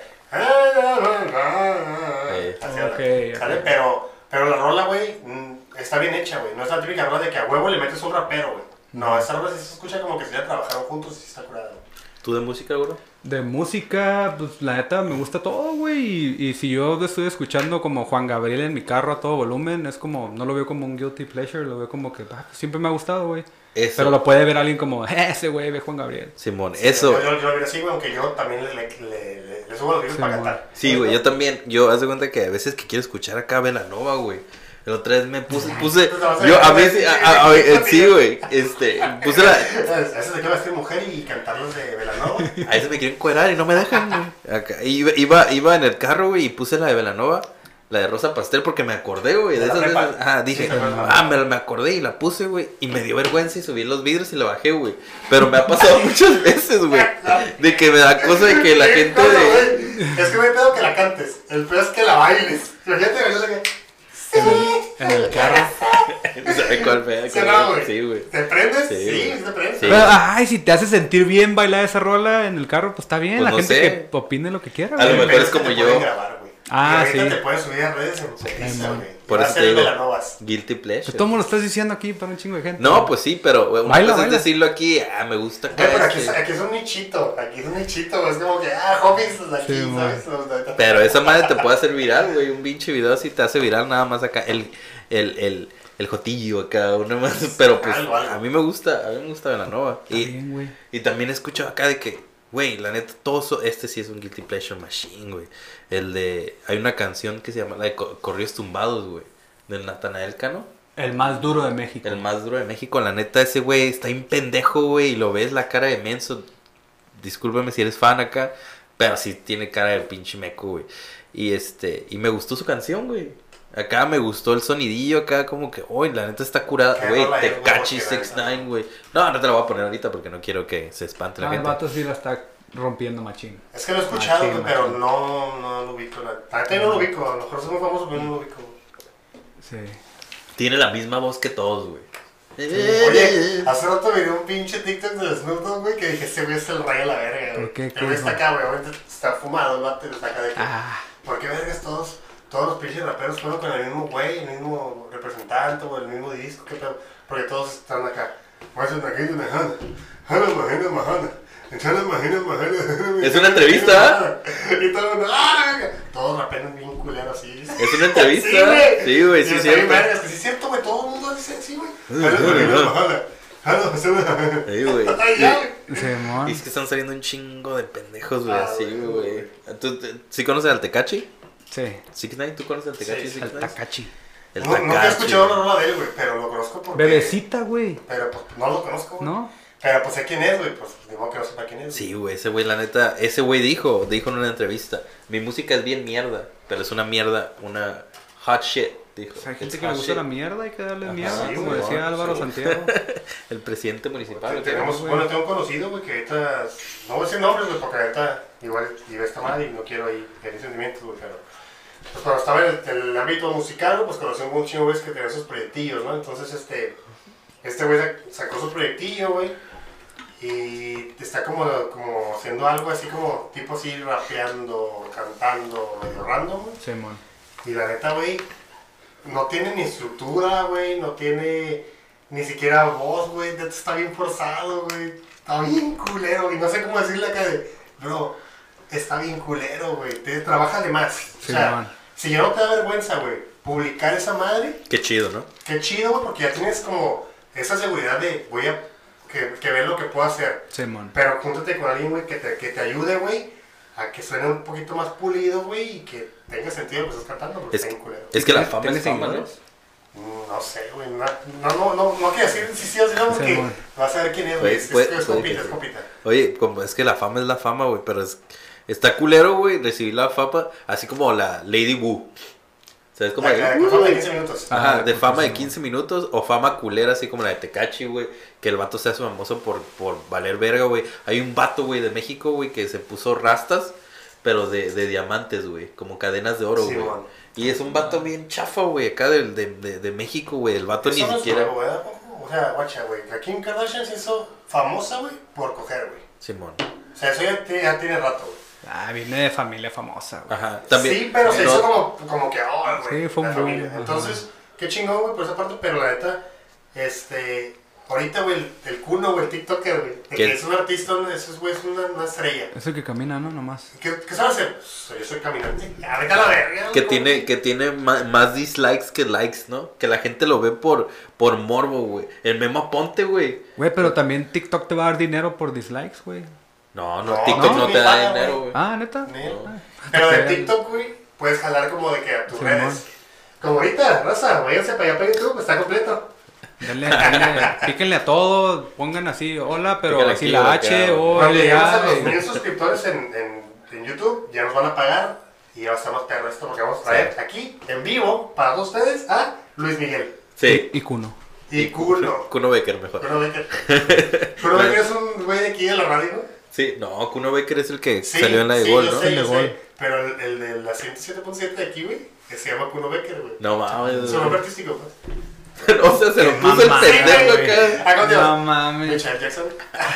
Así habla, Ok, ¿sale? ok. Pero la rola, güey, está bien hecha, güey. No es la típica rola de que a huevo le metes un rapero, güey. No, esa rola sí se escucha como que si ya trabajaron juntos y sí está curada, güey. ¿Tú de música, güey? De música, pues la neta me gusta todo, güey. Y si yo estoy escuchando como Juan Gabriel en mi carro a todo volumen, es como, no lo veo como un guilty pleasure, lo veo como que pues, siempre me ha gustado, güey. Eso. Pero lo puede ver alguien como, ese güey ve Juan Gabriel. Simón, Sí, eso. Yo lo veo así, güey, aunque yo también le subo los videos Sí, para mon. cantar. Sí, güey, yo también. Yo, haz de cuenta que a veces que quiero escuchar acá Belanova, güey. La otra vez me puse yo a veces, sí, güey, puse la, A veces te quiero vestir mujer y cantarlos de Belanova. a veces me quieren cuerar y no me dejan, güey. Acá, iba en el carro, güey, y puse la de Belanova, la de Rosa Pastel, porque me acordé, güey, de De la esas prepa. veces. Ajá, dije, Sí, me acuerdo. me acordé y la puse, güey, y me dio vergüenza y subí los vidrios y la bajé, güey. Pero me ha pasado muchas veces, güey, de que me da cosa de que la gente No, de... güey, es que no hay pedo que la cantes, el pedo es que la bailes. Imagínate bailar que... Sí, En el carro. ¿Sabes cuál fue? ¿Sí, no, güey? Sí, güey. ¿Te prendes? Sí, Sí, güey. sí te prendes. Sí. Pero, ay, si te hace sentir bien bailar esa rola en el carro, pues está bien. Pues la no gente sé. que opine lo que quiera, A lo güey. mejor es como te yo. pueden grabar, güey. Ah, Y ahorita sí. te pueden subir a redes en putiza, mon. güey. Por Va a eso ser te digo, Velanovas. guilty pleasure. Pues, ¿cómo lo estás diciendo aquí para un chingo de gente? No, pues sí, pero güey, una Baila, cosa baila. es decirlo aquí, me gusta acá Pero aquí, este. aquí es un nichito, güey. Es como que, hobbies aquí, Sí, ¿sabes? Pero esa madre te puede hacer viral, güey. Un pinche video así te hace viral nada más acá. El jotillo acá, una más. Pero pues Algo. a mí me gusta Belanova. Está bien, güey. Y también escucho acá de que Güey, la neta, este sí es un Guilty Pleasure Machine, güey. Hay una canción que se llama la de Corridos Tumbados, güey. Del Natanael Cano. El más duro de México. El más duro de México. La neta, ese güey está bien pendejo, güey. Y lo ves la cara de menso. Discúlpame si eres fan acá. Pero sí tiene cara de pinche meco, güey. Y me gustó su canción, güey. Acá me gustó el sonidillo, acá como que, uy, la neta está curada, güey, Tekashi 69, güey. No te la voy a poner ahorita porque no quiero que se espante la gente. El vato sí la está rompiendo machín. Es que lo he escuchado, güey, pero no lo ubico. Ahorita no lo ubico, a lo mejor es muy famoso, pero no lo ubico. Sí. Tiene la misma voz que todos, güey. Oye, hace rato vi un pinche TikTok de Snoop Dogg, güey, que dije, ese güey es el rey de la verga, güey. ¿Por qué? El güey está acá, güey, ahorita está fumado, el vato está acá de que... ¿Por qué vergas todos los pinches raperos fueron con el mismo güey, el mismo representante o el mismo disco? ¿Qué pedo? Porque todos están acá. Es una entrevista. Y todo el mundo, ¡ah! Todos raperos bien culeros así. Es una entrevista. Sí, güey, sí, es cierto. Es que sí es cierto, güey, todo el mundo dice así, güey. Sí, güey. Sí, y es que están saliendo un chingo de pendejos, güey, así, güey. ¿Tú sí conoces al Tekashi? Sí. 69, ¿tú conoces al Tekashi? Sí, El Tekashi. El No he escuchado la rola de él, güey, pero lo conozco porque... Bebecita, güey. Pero pues no lo conozco, güey. ¿No? Pero pues sé quién es, güey, pues de modo que no sepa quién es. Sí, güey, ese güey, la neta, ese güey dijo en una entrevista, mi música es bien mierda, pero es una mierda, una hot shit, dijo. O sea, hay gente It's que le hot gusta shit. la mierda, hay que darle Ajá, mierda, sí, como güey, decía Álvaro sí. Santiago. El presidente municipal. Bueno, tengo un conocido, güey, que ahorita... No voy a decir nombres, güey, porque ahorita igual iba a estar mal y no quiero ahí tener sentimientos, güey, pero... Pues cuando estaba en el ámbito musical, güey, pues conocí a un chingo, güey, que tenía esos proyectillos, ¿no? Entonces, este güey sacó su proyectillo, güey, y está como haciendo algo así como, tipo así, rapeando, cantando, medio random, güey. Simón. Y la neta, güey, no tiene ni estructura, güey, no tiene ni siquiera voz, güey, neta está bien forzado, güey, está bien culero, y no sé cómo decirle acá de, bro, está bien culero, güey, trabaja de más. O sea, Simón. si ya no te da vergüenza, güey, publicar esa madre, Qué chido, ¿no? qué chido, güey, porque ya tienes como esa seguridad de, voy a, que ver lo que puedo hacer. Simón. Pero júntate con alguien, güey, que te ayude, güey, a que suene un poquito más pulido, güey, y que tenga sentido lo que estás cantando, porque está bien culero. Es que la fama ¿Tienes es fama, ¿no? seguidores? No sé, güey, no quiero decir si o si no, porque bueno. vas a ver quién es, güey, es compita, es compita. Oye, como es que la fama es la fama, güey, pero está culero, güey, recibir la fama, así como la Lady Wu. ¿Sabes cómo? Con fama de 15 minutos. Ajá, Ah, de fama de sí. 15 minutos o fama culera, así como la de Tekashi, güey. Que el vato sea famoso por valer verga, güey. Hay un vato, güey, de México, güey, que se puso rastas, pero de diamantes, güey. Como cadenas de oro, Sí, güey. man. Y es un vato bien chafa, güey, acá de México, güey. El vato Eso ni no es siquiera... nuevo, ¿verdad? O sea, guacha, güey, que Kim Kardashian se hizo famosa, güey, por coger, güey. Simón. O sea, eso ya tiene rato, güey. Ah, viene de familia famosa, güey. Ajá, también... Sí, pero se no, hizo como que, oh, güey, Sí, fue un la boom, familia. ajá. Entonces, qué chingón, güey, por esa parte, pero la neta, ahorita, güey, el Kuno, güey, el TikToker, güey, de ¿Qué? que es un artista, ese güey es una estrella. Es el que camina, ¿no? Nomás. ¿Qué sabe hacer? Pues, yo soy caminante. Ahorita la verga. Que güey. tiene más dislikes que likes, ¿no? Que la gente lo ve por morbo, güey. El Memo Aponte, güey. Güey, pero también TikTok te va a dar dinero por dislikes, güey. No, No, TikTok no ni te da paga, dinero, güey. güey. Ah, ¿neta? Nel. No. Pero de Te- TikTok, güey, puedes jalar como de que a tus Simón. redes. Como ahorita, raza, váyanse para allá para YouTube, está completo. Dale, píquenle a todo, pongan así, hola, pero Pícale así aquí, la o H, acá. o Cuando L, lleguemos a A. los 1000 suscriptores en YouTube, ya nos van a pagar y ya va a estar más perro esto porque vamos a traer aquí, en vivo, para todos ustedes, a Luis Miguel. Sí. Y Kuno. Y Kuno. Kuno Becker mejor. Kuno Becker. Kuno Becker es un güey de aquí de la radio, ¿no? Sí, no, Kuno Becker es el que Sí, salió en la de sí, Gol, yo ¿no? sé, El de yo Gol. sé. Pero el de la 107.7 de aquí, güey, que se llama Kuno Becker, güey. No mames. Su nombre artístico, pues. O sea, se lo puso el mamada, pendejo güey. acá. ¿A dónde No vas? mames. Michael Jackson.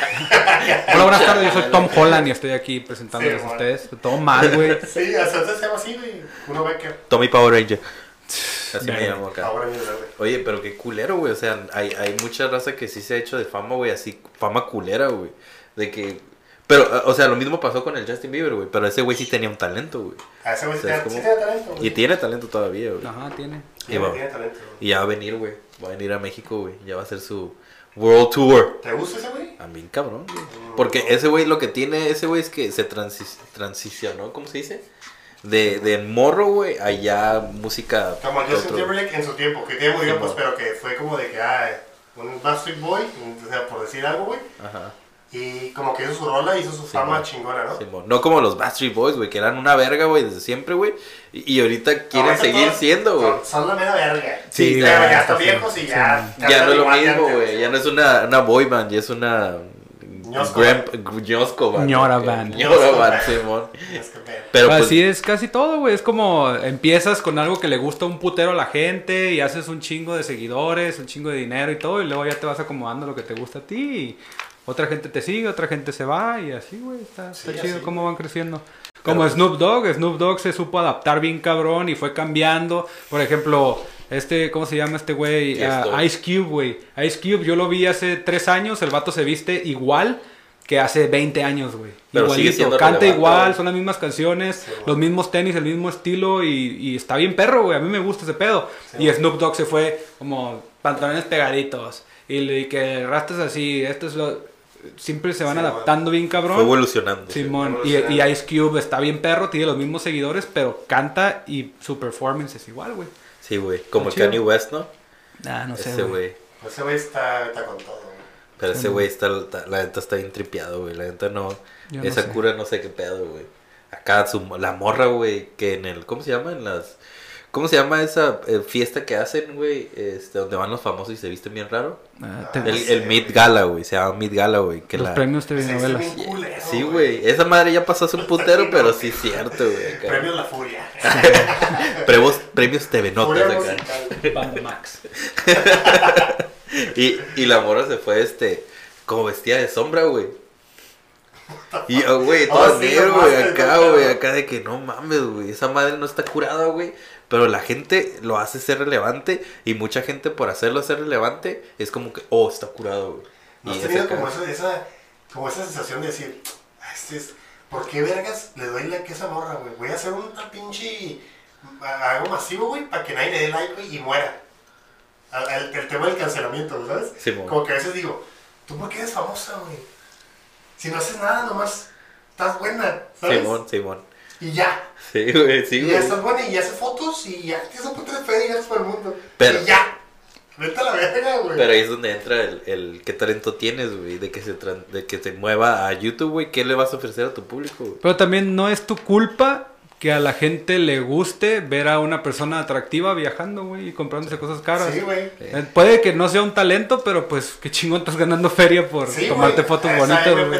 Hola, buenas tardes, yo soy Tom Holland y estoy aquí presentándoles Sí, a man. ustedes. Todo mal, güey. Sí, hasta se llama así, güey. Kuno Becker. Tommy Power Ranger. Así me Verde. llamo acá. Ahora mismo, güey. Oye, pero qué culero, güey. O sea, hay mucha raza que sí se ha hecho de fama, güey. Así, fama culera, güey. De que... Pero, o sea, lo mismo pasó con el Justin Bieber, güey. Pero ese güey sí tenía un talento, güey. A ese güey sí ¿Sabes tiene cómo? talento, güey. Y tiene talento todavía, güey. Ajá, tiene. Tiene va. talento, güey. Y ya va a venir, güey. Va a venir a México, güey. Ya va a hacer su World Tour. ¿Te gusta ese güey? Bien cabrón, güey. Porque ese güey lo que tiene, ese güey es que se transicionó, ¿cómo se dice? De morro, güey, allá música. Como Justin Timberlake en su tiempo, que ya murió, pues, pero que fue como de que, un Backstreet Boy, o sea, por decir algo, güey. Ajá. Y como que hizo su rola, hizo su fama chingona, ¿no? Simón. No como los Backstreet Boys, güey, que eran una verga, güey, desde siempre, güey. Y ahorita quieren seguir siendo, güey. Son la mera verga. Sí, pero ya están viejos y ya no es lo mismo, güey. Ya no es una boy band, ya es una... Ñosco band. Ñora band. Ñora band, Simón. Pero pues, así es casi todo, güey. Es como empiezas con algo que le gusta un putero a la gente y haces un chingo de seguidores, un chingo de dinero y todo, y luego ya te vas acomodando lo que te gusta a ti y otra gente te sigue, otra gente se va y así, güey. Está chido cómo van creciendo. Como pero, Snoop Dogg se supo adaptar bien cabrón y fue cambiando. Por ejemplo, ¿cómo se llama este güey? Ice Cube, güey. Ice Cube, yo lo vi hace 3 años, el vato se viste igual que hace 20 años, güey. Igualito, canta igual, son las mismas canciones, los mismos tenis, el mismo estilo y está bien perro, güey. A mí me gusta ese pedo. Sí, y Snoop Dogg se fue como pantalones pegaditos y que rastas así, esto es lo... Siempre se van adaptando bien cabrón. Fue evolucionando. Simón. Y Ice Cube está bien perro, tiene los mismos seguidores, pero canta y su performance es igual, güey. Sí, güey. Como el Kanye West, ¿no? No sé, ese güey está con todo, güey. Pero ese güey la neta está bien tripeado, güey. La neta no. Yo esa no sé. cura no sé qué pedo, güey. Acá la morra, güey, que en el... ¿Cómo se llama? ¿Cómo se llama esa fiesta que hacen, güey? Donde van los famosos y se visten bien raro. El Met Gala, güey. Se llama Met Gala, güey. Los premios telenovelas. Sí, güey. Esa madre ya pasó hace un putero, pero sí es cierto, güey. Premios La Furia. Premios TV Notas acá. Band Max. y la morra se fue, como vestida de sombra, güey. Y, güey, todo negro, güey, acá de que no mames, güey. Esa madre no está curada, güey. Pero la gente lo hace ser relevante. Y mucha gente por hacerlo ser relevante es como que, está curado, güey. ¿No has tenido como esa sensación de decir, ¿por qué vergas le doy like a esa morra, güey? Voy a hacer una pinche... algo masivo, güey, para que nadie le dé like, güey, y muera. El tema del cancelamiento, ¿sabes? Sí, como que a veces digo, ¿tú por qué eres famosa, güey? Si no haces nada, nomás estás buena, ¿sabes? Simón. Y ya. Sí, güey, Y ya estás buena y ya haces fotos y ya tienes un puto de fe y ganas por el mundo. Pero, y ya. Vete a la verga, güey. Pero ahí es donde entra el qué talento tienes, güey. De que se mueva a YouTube, güey. ¿Qué le vas a ofrecer a tu público, güey? Pero también no es tu culpa que a la gente le guste ver a una persona atractiva viajando, güey, y comprándose cosas caras. Sí, güey. Puede que no sea un talento, pero pues qué chingón estás ganando feria por tomarte fotos bonitas, güey.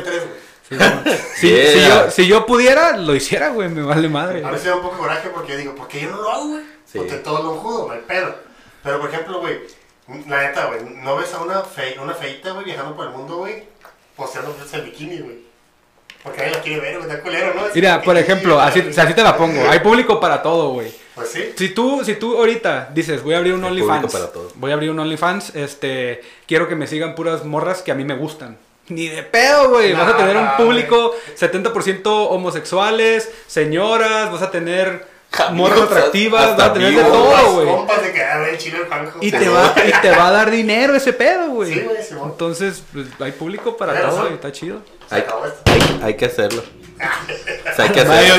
Si yo pudiera, lo hiciera, güey, me vale madre. A veces me da un poco de coraje porque yo digo, ¿por qué yo no lo hago, güey? Sí. Porque todos lo judo, no hay pedo. Pero, por ejemplo, güey, la neta, güey, ¿no ves a una feita, güey, viajando por el mundo, güey, posteando fotos en bikini, güey? Porque nadie la quiere ver, güey, está culero, ¿no? Mira, por ejemplo, así te la pongo. Hay público para todo, güey. Pues sí. Si tú ahorita dices, voy a abrir un OnlyFans. Voy a abrir un OnlyFans, quiero que me sigan puras morras que a mí me gustan. Ni de pedo, güey. Vas a tener un público 70% homosexuales, señoras, vas a tener morras atractivas, vas a tener de todo, güey. Compas de que el chino el Juanjo. Y te va a dar dinero ese pedo, güey. Sí, güey, sí, güey. Entonces, pues, hay público para todo y está chido. Hay que hacerlo. O sea, hay que hacerlo.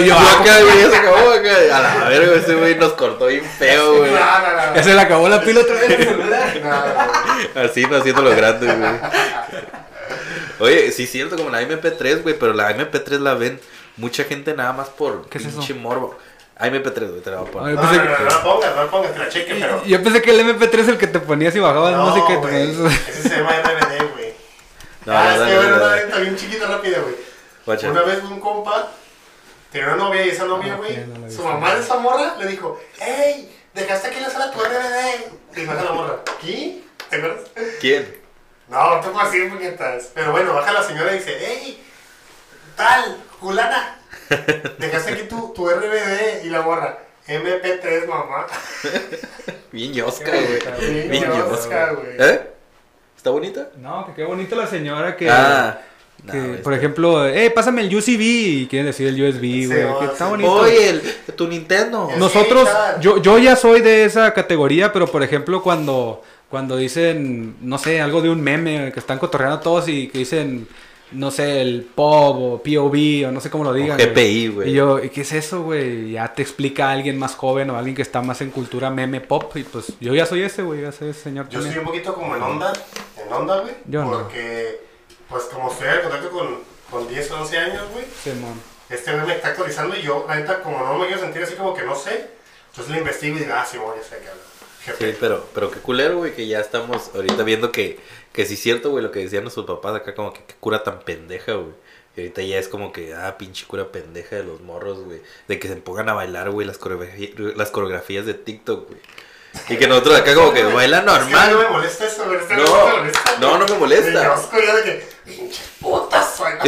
A la verga, ese güey nos cortó bien feo, güey. Ya se le acabó la pila otra vez. Así no haciéndolo grande, güey. Oye, sí es cierto, como la MP3, güey, pero la MP3 la ven mucha gente nada más por pinche morbo. MP3, güey, te la voy a poner. No la pongas, que la cheque, pero... Yo pensé que el MP3 es el que te ponías y bajabas música y te ese se llama RBD, güey. Está bien chiquita, rápida, güey. Una vez un compa tenía una novia y esa novia, güey, su mamá de esa morra le dijo, ¡Ey! Dejaste aquí en la sala tu RBD. Y baja la morra. ¿Qué? ¿Te acuerdas? ¿Quién? No, tú puedes decir puñetas. Pero bueno, baja la señora y dice, ¡Ey! Tal, Julana. Dejaste aquí tu RBD y la morra. MP3, mamá. Bien ñosca, güey. Bien ñosca, güey. ¿Está bonita? No, que qué bonita la señora que... No, por ejemplo, pásame el UCB y quieren decir el USB, güey. Que está bonito. Oye, tu Nintendo. Nosotros, yo ya soy de esa categoría, pero por ejemplo, cuando Cuando dicen, no sé, algo de un meme, que están cotorreando todos y que dicen, no sé, el POV o POV o no sé cómo lo digan. O GPI, güey. Y yo, ¿y qué es eso, güey? Ya te explica alguien más joven o alguien que está más en cultura meme pop. Y pues yo ya soy ese, güey, ya soy ese señor. Yo también. estoy un poquito como en onda, güey. Yo no. Porque, pues como estoy en contacto con 10 o 11 años, güey. Simón. Este güey me está actualizando y yo, la neta, como no me quiero sentir así como que no sé, entonces le investigo y digo, ah, sí, ya sé qué habla. Sí, pero qué culero, güey, que ya estamos ahorita viendo que sí es cierto, güey, lo que decían nuestros papás acá, como que qué cura tan pendeja, güey. Y ahorita ya es como que, pinche cura pendeja de los morros, güey. De que se pongan a bailar, güey, las coreografías de TikTok, güey. Y que nosotros acá como que bailan normal. Es que no me molesta eso, güey. No me molesta. Yo oscuridad de que, pinche putas, suena.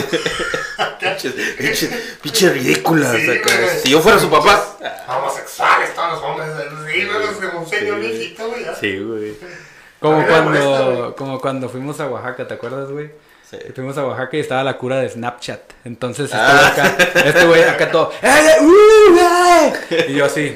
Pinche ridículas Sí, acá. güey. Si yo fuera su papá. Homosexuales, todos los hombres. Sí, güey, como un señor viejito, güey. ya. Sí, güey. Como A mí me molesta, güey. como cuando fuimos a Oaxaca, ¿te acuerdas, güey? Sí. Que fuimos a Oaxaca y estaba la cura de Snapchat. Entonces este güey acá todo. Y yo así.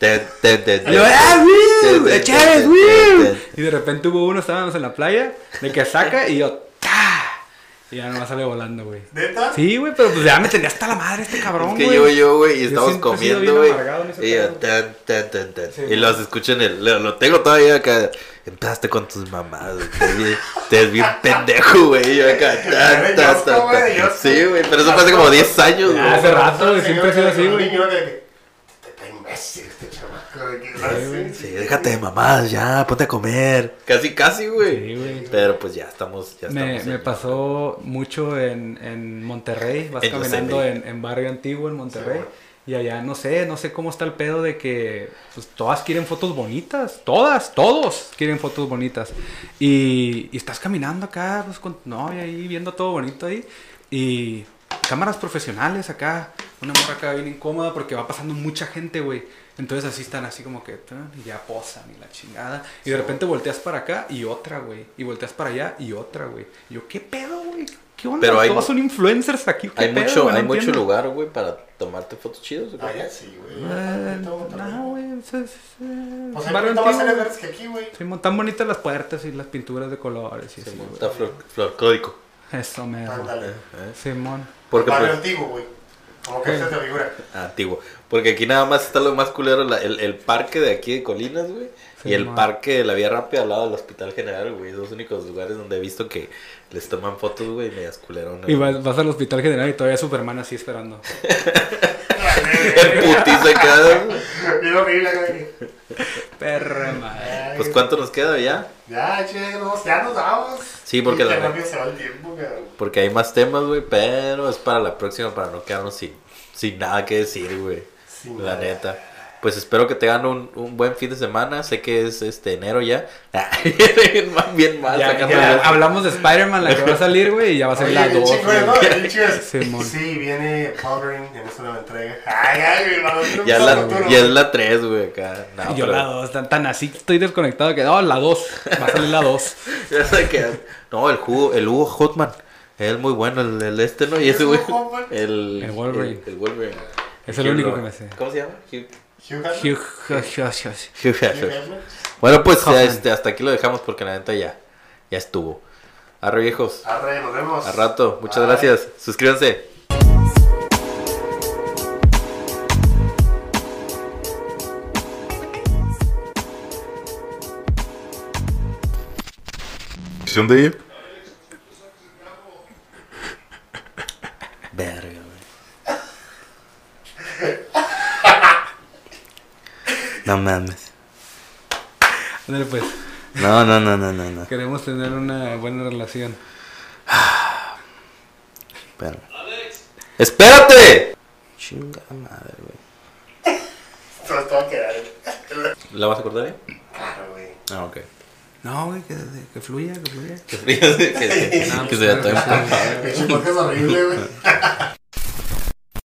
Y de repente hubo uno, estábamos en la playa, de que saca y yo. ¡Ta! Y ya nomás sale volando, güey. ¿Neta? Sí, güey, pero pues ya me tenía hasta la madre este cabrón, Es que güey. yo, güey, y estamos siempre he sido comiendo, bien güey. amargado en ese Y yo, pedo. tan. Sí, Y güey. los escucho en el. Lo tengo todavía acá. Empezaste con tus mamás, güey. Te ves bien pendejo, güey. Y yo acá, Yosco, güey, Yosco. Sí, güey, pero eso fue hace como 10 años, Ya, güey. hace rato, güey, siempre ha sido así, güey. Te imbécil este chamaco. De que, Sí, déjate de mamadas, ya, ponte a comer. Casi, güey. Sí, güey. Pero pues ya estamos. Me pasó mucho en Monterrey. Vas En caminando Yosemite. en barrio antiguo en Monterrey. Sí, y allá no sé cómo está el pedo de que pues, todas quieren fotos bonitas. Todos quieren fotos bonitas. Y estás caminando acá pues, con tu novia ahí, viendo todo bonito ahí. Y cámaras profesionales acá. Una morra acá bien incómoda porque va pasando mucha gente, güey. Entonces así están así como que y ya posan y la chingada. Y de repente volteas para acá y otra, güey. Y volteas para allá y otra, güey. Y yo, ¿qué pedo, güey? ¿Qué onda? Pero hay Todos mu- son influencers aquí. ¿Qué Hay pedo, mucho, güey? No hay mucho entiendo. lugar, güey, para tomarte fotos chidas. ¿O qué? Ah, ya sí, güey. No, güey. Pues hay barrio ahorita más antiguo. áreas que aquí, güey. Sí, tan bonitas las puertas y las pinturas de colores. Y Se así, güey. monta flor código. Eso, mero. Ándale. Simón. Porque Barrio pues, antiguo, güey. Como que Sí. se te figura. antiguo. Porque aquí nada más está lo más culero, el parque de aquí de Colinas, güey. Sí, y el man. parque de la Vía Rápida al lado del Hospital General, güey. Los únicos lugares donde he visto que les toman fotos, güey, y medias culeronas. Y vas al hospital general y todavía Superman así esperando. El putiza queda. Bien horrible, güey. Perra madre. Pues ¿cuánto nos queda ya? Ya, che, ya nos vamos. Sí, porque Y qué la- rápido se va el tiempo, cabrón. Porque hay más temas, güey, pero es para la próxima, para no quedarnos sin nada que decir, güey. Sin La nada. neta. Pues espero que tengan un buen fin de semana. Sé que es enero ya. Bien mal. Ya, sacando ya el- hablamos de Spider-Man, la que va a salir, güey, y ya va a ser Oye, la bien 2. chingón, ¿no? Bien chingón. Simón. Sí, viene Wolverine en esta nueva entrega. Ay, güey, hermano, no Ya, me la, futuro, ya es güey. la 3, güey, acá. No, Y yo pero- la 2, tan así estoy desconectado que no, la 2, va a salir la 2. Ya sé que- No, el Hugo Hotman. Es muy bueno, el este, ¿no? Y ese, güey. Hugo Hoffman? El Wolverine. El Wolverine. Es el único que me sé. ¿Cómo se llama? Hugh Jackman. Hugh Hugh Jackman. Hugh Jackman. Bueno, pues Hoffman. hasta aquí lo dejamos porque la neta ya estuvo. Arre, viejos. Arre, nos vemos. A rato. Muchas Bye. gracias. Suscríbanse. de ella? Verga, güey. No mames. Ándale, pues, No. queremos tener una buena relación. Espérame. ¡Espérate! Chinga madre, güey. Esto va a quedar. ¿La vas a cortar ahí? Claro, güey. Ah, ok. No, güey, que fluya. Que se vea todo empujado. Pinche podcast horrible, güey.